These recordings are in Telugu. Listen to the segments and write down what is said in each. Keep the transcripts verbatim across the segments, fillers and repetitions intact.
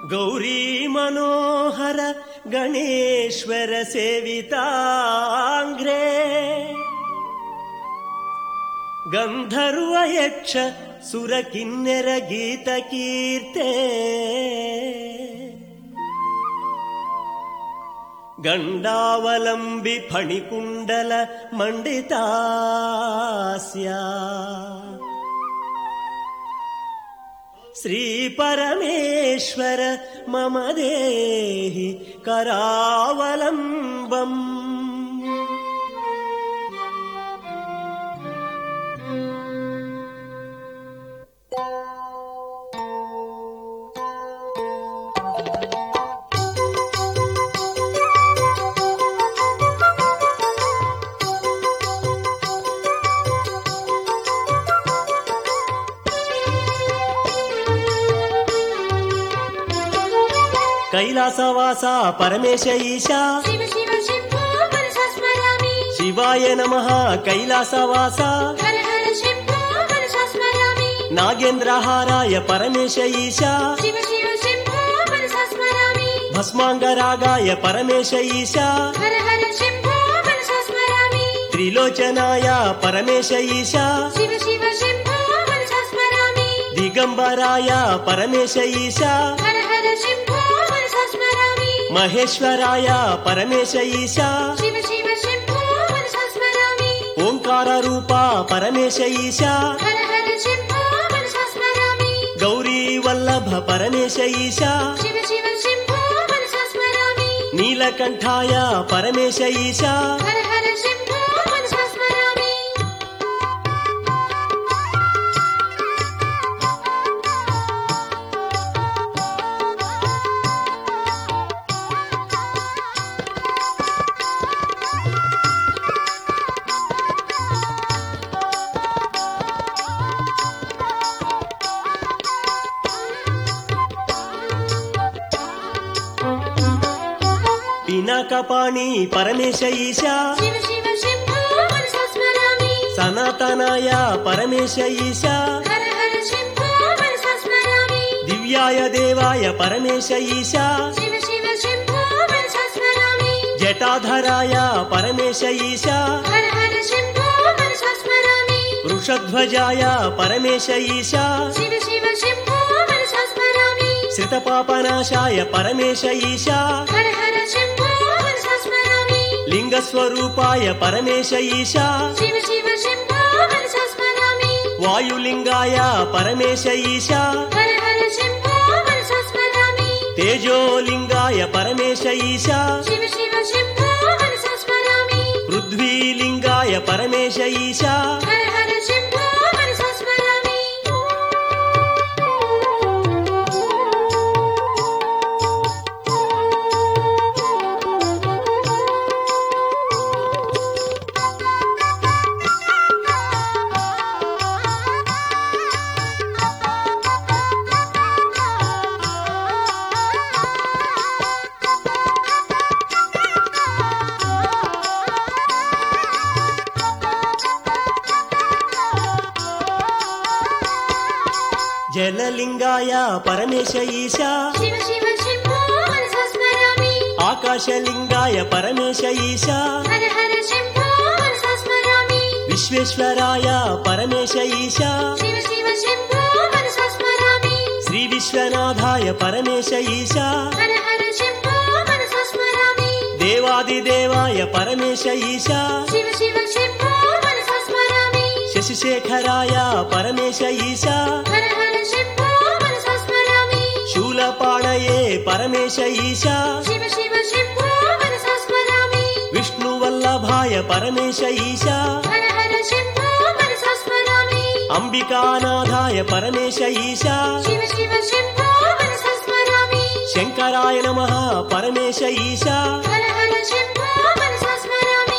गौरी मनोहर गणेश्वर सेवितांग्रे गंधर्व यक्ष सुर किन्नर गीत कीर्ते गंडावलंबि फणिकुंडल मंडितास्या श्री परमेश्वर मम देहि करावलंबम्। कैलासवासा परमेश ईशा शिव शिव शंभो मनसा स्मरामि। शिवाय नमः कैलासवासा हर हर शंभो मनसा स्मरामि। नागेन्द्रहाराय परमेश ईशा शिव शिव शंभो मनसा स्मरामि। भस्मांगरागाय परमेश ईशा हर हर शंभो मनसा स्मरामि। त्रिलोचनाय परमेश ईशा शिव शिव शंभो मनसा स्मरामि। दिगंबराय परमेश ईशा हर हर शंभो मनसा स्मरामि। महेश्वराय परमेश ईशा शिव शिव शंभो मनसा स्मरामि। ओंकार रूपा परमेश ईशा हर हर शंभो मनसा स्मरामि। गौरी वल्लभ परमेश ईशा शिव शिव शंभो मनसा स्मरामि। नीलकंठाय परमेश ईशा हर हर शंभो मनसा स्मरामि। पिनाकपाणि परमेश ईशा शिव शिव शंभो मनसा स्मरामि। सनातनाय परमेश ईशा हर हर शंभो मनसा स्मरामि। दिव्याय देवाय परमेश ईशा शिव शिव शंभो मनसा स्मरामि। जटाधराय परमेश ईशा हर हर शंभो मनसा स्मरामि। वृषध्वजाय परमेश ईशा शिव शिव शंभो मनसा स्मरामि। श्रितपापनाशाय परमेश ईशा हर हर शंभो मनसा स्मरामि। लिंगस्वरूपाय परमेश ईशा शिव शिव शंभो मनसा स्मरामि। वायुलिंगाय परमेश ईशा हर हर शंभो मनसा स्मरामि। तेजोलिंगाय परमेश ईशा शिव शिव शंभो मनसा स्मरामि। पृथ्वीलिंगाय परमेश ईशा हर हर शंभो मनसा स्मरामि। जललिंगाय परमेश ईशा शिव शिव शंभो मनसा स्मरामि। आकाशलिंगाय परमेश ईशा हर हर शंभो मनसा स्मरामि। विश्वेश्वराय परमेश ईशा शिव शिव शंभो मनसा स्मरामि। श्री विश्वनाथाय परमेश ईशा हर हर शंभो मनसा स्मरामि। देवादिदेवाय परमेश ईशा शिव शिव शंभो मनसा स्मरामि। शशिशेखराय परमेश ईशा हर हर शंभो मनसा स्मरामि। शूलपाणये परमेश ईशा शिव शिव शंभो मनसा स्मरामि। विष्णुवल्लभाय परमेश ईशा हर हर शंभो मनसा स्मरामि। अंबिकानाथाय परमेश ईशा शिव शिव शंभो मनसा स्मरामि। शंकराय नमः परमेश ईशा हर हर शंभो मनसा स्मरामि।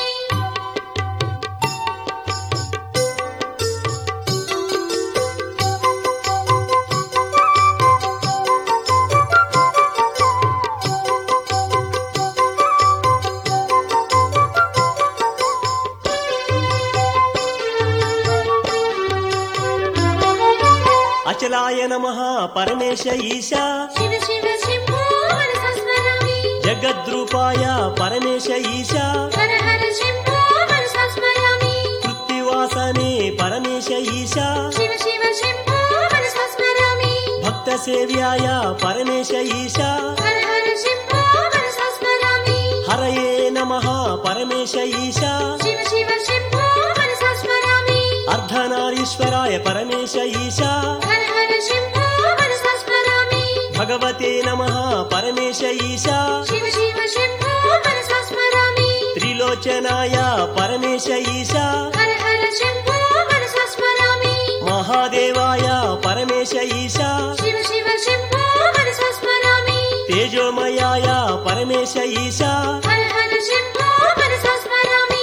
అచలాయ నమః పరమేశ ఈశా శివ శివ శంభో మనసా స్మరామి జగద్రూపాయ పరమేశ ఈశా హర హర శంభో మనసా స్మరామి కృత్తివాసనే పరమేశ ఈశా శివ శివ శంభో మనసా స్మరామి భక్త సేవ్యాయ పరమేశ ఈశా హర హర శంభో మనసా స్మరామి హరయే నమః పరమేశ ఈశా శివ శివ శంభో మనసా స్మరామి అర్ధనారీశ్వరాయ పరమేశ ఈశా హర హర శంభో మనసా స్మరామి భగవతే నమః పరమేశ ఈశా శివ శివ శంభో మనసా స్మరామి త్రిలోచనాయ పరమేశ ఈశా హర హర శంభో మనసా స్మరామి మహాదేవాయ పరమేశ ఈశా శివ శివ శంభో మనసా స్మరామి తేజోమయాయ పరమేశ ఈశా హర హర శంభో మనసా స్మరామి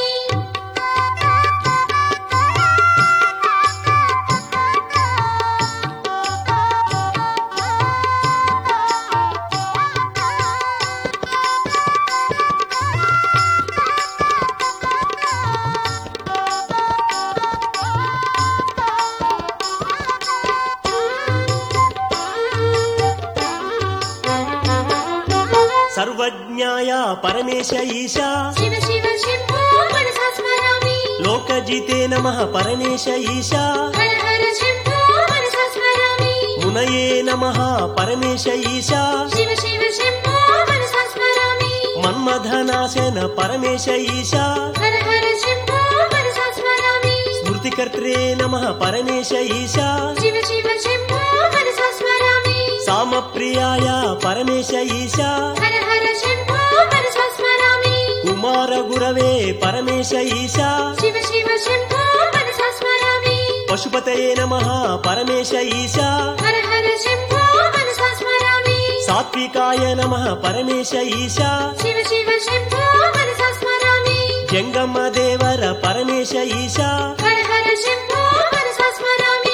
సర్వజ్ఞాయ పరమేశ ఈశా శివ శివ శంభో మనసా స్మరామి లోకజితే నమః పరమేశ ఈశా హర హర శంభో మనసా స్మరామి మునయే నమః పరమేశ ఈశా శివ శివ శంభో మనసా స్మరామి మన్మథనాశన పరమేశ ఈశా హర హర శంభో మనసా స్మరామి స్మృతికర్త్రే నమః పరమేశ ఈశా శివ శివ శంభో మనసా స్మరామి సామప్రియాయ పరమేశ ఈశా హర హర శంభో మనసా స్మరామి కుమార గురవే పరమేశ ఈశా శివ శివ శంభో మనసా స్మరామి పశుపతయే నమః పరమేశ ఈశా హర హర శంభో మనసా స్మరామి సాత్వికాయ నమః పరమేశ ఈశా శివ శివ శంభో మనసా స్మరామి జంగమ దేవర పరమేశ ఈశా హర హర శంభో మనసా స్మరామి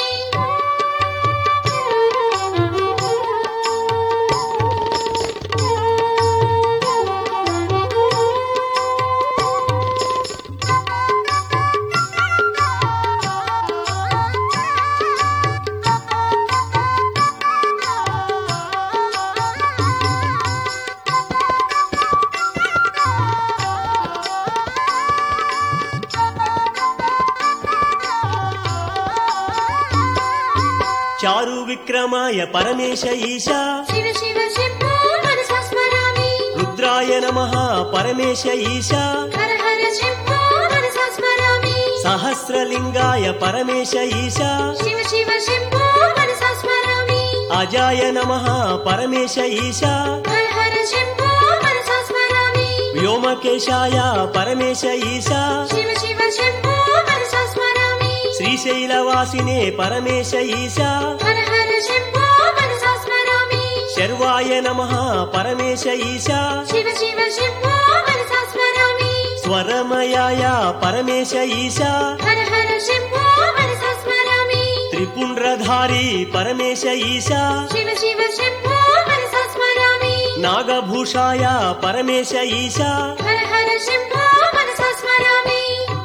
చారు విక్రమాయ పరమేశ ఈశా శివ శివ శంభో మనసా స్మరామి రుద్రాయ నమః పరమేశ ఈశా హర హర శంభో మనసా స్మరామి సహస్రలింగాయ పరమేశ ఈశా శివ శివ శంభో మనసా స్మరామి అజాయ నమః పరమేశ ఈశా హర హర శంభో మనసా స్మరామి వ్యోమకేశాయ పరమేశ ఈశా శివ శివ శంభో మనసా స్మరామి శ్రీశైలవాసినే పరమేశ ఈశా హర హర శంభో మనసా స్మరామి శర్వాయ నమః పరమేశ ఈశా శివ శివ శంభో మనసా స్మరామి స్వరమయాయ పరమేశ ఈశా హర హర శంభో మనసా స్మరామి త్రిపుండ్రధారి పరమేశ ఈశా శివ శివ శంభో మనసా స్మరామి నాగభూషాయ పరమేశ ఈశా హర హర శంభో మనసా స్మరామి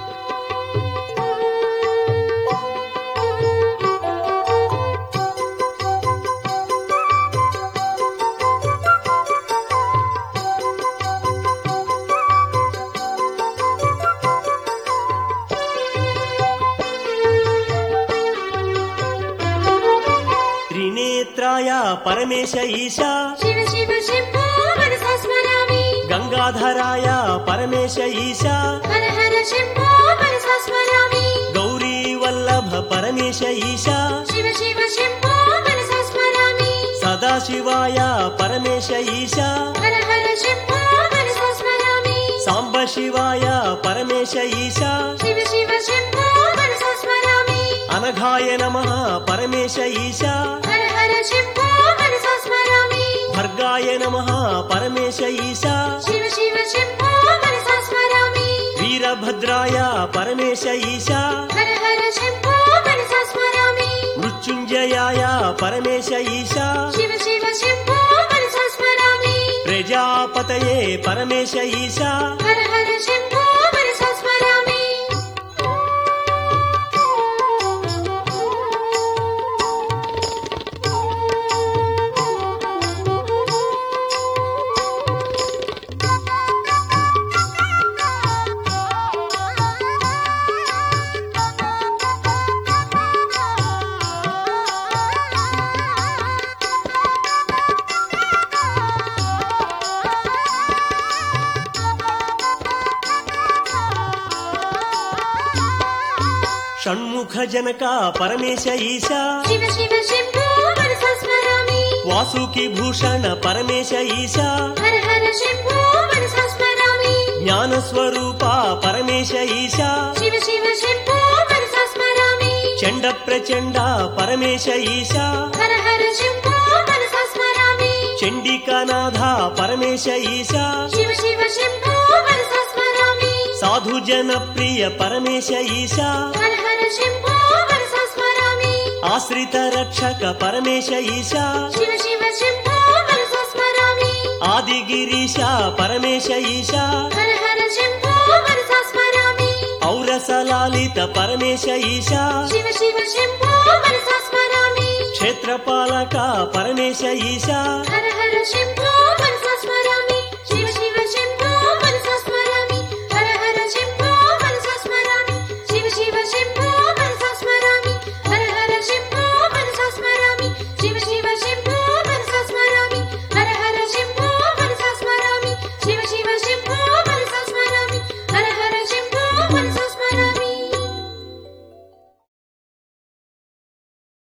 త్రినేత్రాయ పరమేశ ఈశా శివ శివ శంభో మనసా స్మరామి గంగాధరాయ పరమేశ ఈశా హర హర శంభో మనసా స్మరామి గౌరీ వల్లభ పరమేశ ఈశా శివ శివ శంభో మనసా స్మరామి సదాశివాయ పరమేశ ఈశా హర హర శంభో మనసా స్మరామి సాంబ శివాయ పరమేశ ఈశా శివ శివ శంభో మనసా స్మరామి అనఘాయ నమః పరమేశ ఈశా హర హర శంభో మనసా స్మరామి భర్గాయ నమః పరమేశ ఈశా శివ శివ శంభో మనసా స్మరామి వీరభద్రాయ పరమేశ ఈశా హర హర శంభో మనసా స్మరామి మృత్యుంజయాయ పరమేశ ఈశా శివ శివ శంభో మనసా స్మరామి ప్రజాపతయే పరమేశ ఈశా హర హర శంభో మనసా స్మరామి షణ్ముఖ జనక పరమేశ ఈశా శివ శివ శంభో మనసా స్మరామి వాసుకి భూషణ పరమేశ ఈశా హర హర శంభో మనసా స్మరామి జ్ఞాన స్వరూప పరమేశ ఈశా శివ శివ శంభో మనసా స్మరామి చండ ప్రచండ పరమేశ ఈశా హర హర శంభో మనసా స్మరామి చండికానాథ పరమేశ ఈశా శివ శివ శంభో మనసా స్మరామి సాధు జన ప్రియ పరమేశ ఈశా హర హర శంభో మనసా స్మరామి ఆశ్రిత రక్షక పరమేశ ఈశా శివ శివ శంభో మనసా స్మరామి ఆదిగిరీశ పరమేశ ఈశా హర హర శంభో మనసా స్మరామి ఔరసలాలిత పరమేశ ఈశా శివ శివ శంభో మనసా స్మరామి క్షేత్రపాలక పరమేశ ఈశా హర హర శంభో